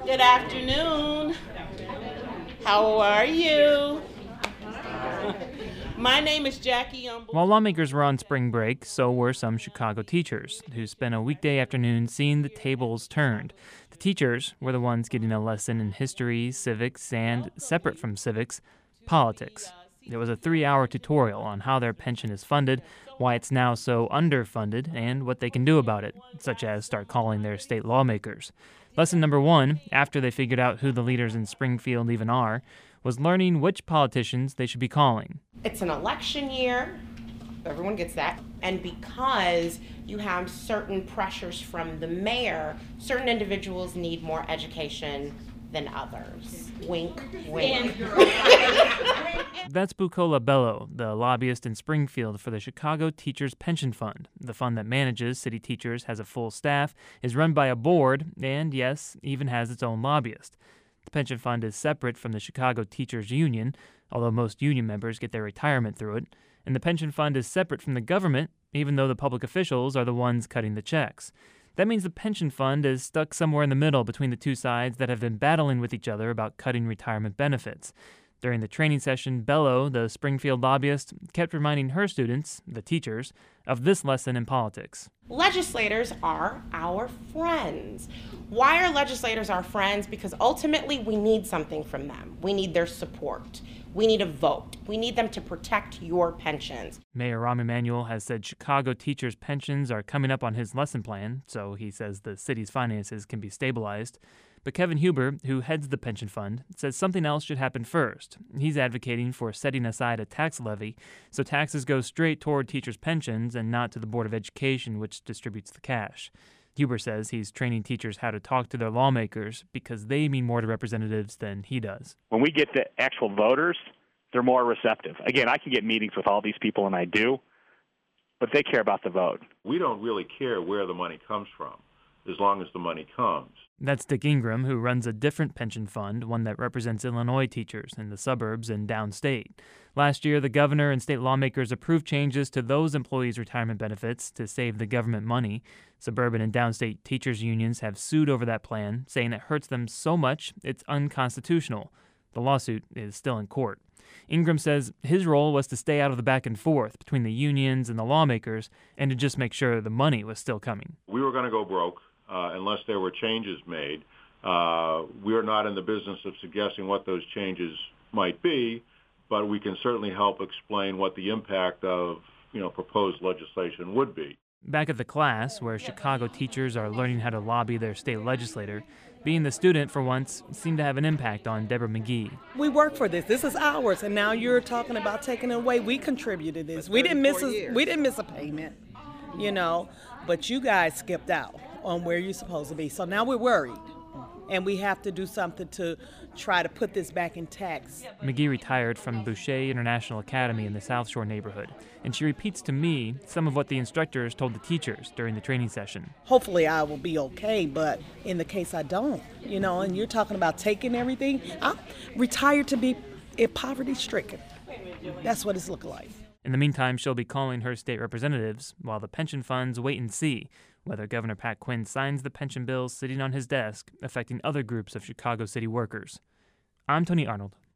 Good afternoon. How are you? My name is Jackie Umble. While lawmakers were on spring break, so were some Chicago teachers, who spent a weekday afternoon seeing the tables turned. The teachers were the ones getting a lesson in history, civics, and, separate from civics, politics. It was a 3-hour tutorial on how their pension is funded, why it's now so underfunded, and what they can do about it, such as start calling their state lawmakers. Lesson number 1, after they figured out who the leaders in Springfield even are, was learning which politicians they should be calling. It's an election year, everyone gets that, and because you have certain pressures from the mayor, certain individuals need more education than others. Wink, wink. That's Bukola Bello, the lobbyist in Springfield for the Chicago Teachers Pension Fund. The fund that manages city teachers, has a full staff, is run by a board, and yes, even has its own lobbyist. The pension fund is separate from the Chicago Teachers Union, although most union members get their retirement through it. And the pension fund is separate from the government, even though the public officials are the ones cutting the checks. That means the pension fund is stuck somewhere in the middle between the two sides that have been battling with each other about cutting retirement benefits. During the training session, Bello, the Springfield lobbyist, kept reminding her students, the teachers, of this lesson in politics. Legislators are our friends. Why are legislators our friends? Because ultimately we need something from them. We need their support. We need a vote. We need them to protect your pensions. Mayor Rahm Emanuel has said Chicago teachers' pensions are coming up on his lesson plan, so he says the city's finances can be stabilized. But Kevin Huber, who heads the pension fund, says something else should happen first. He's advocating for setting aside a tax levy so taxes go straight toward teachers' pensions and not to the Board of Education, which distributes the cash. Huber says he's training teachers how to talk to their lawmakers because they mean more to representatives than he does. When we get to actual voters, they're more receptive. Again, I can get meetings with all these people, and I do, but they care about the vote. We don't really care where the money comes from, as long as the money comes. That's Dick Ingram, who runs a different pension fund, one that represents Illinois teachers in the suburbs and downstate. Last year, the governor and state lawmakers approved changes to those employees' retirement benefits to save the government money. Suburban and downstate teachers' unions have sued over that plan, saying it hurts them so much it's unconstitutional. The lawsuit is still in court. Ingram says his role was to stay out of the back and forth between the unions and the lawmakers and to just make sure the money was still coming. We were going to go broke unless there were changes made. We are not in the business of suggesting what those changes might be, but we can certainly help explain what the impact of proposed legislation would be. Back at the class, where Chicago teachers are learning how to lobby their state legislator, being the student for once seemed to have an impact on Deborah McGee. We work for this. This is ours, and now you're talking about taking it away. We contributed this. We didn't miss a payment, but you guys skipped out on where you're supposed to be. So now we're worried, and we have to do something to try to put this back in tax. McGee retired from Boucher International Academy in the South Shore neighborhood, and she repeats to me some of what the instructors told the teachers during the training session. Hopefully I will be okay, but in the case I don't, and you're talking about taking everything, I'm retired to be poverty-stricken. That's what it's looking like. In the meantime, she'll be calling her state representatives while the pension funds wait and see whether Governor Pat Quinn signs the pension bills sitting on his desk affecting other groups of Chicago city workers. I'm Tony Arnold.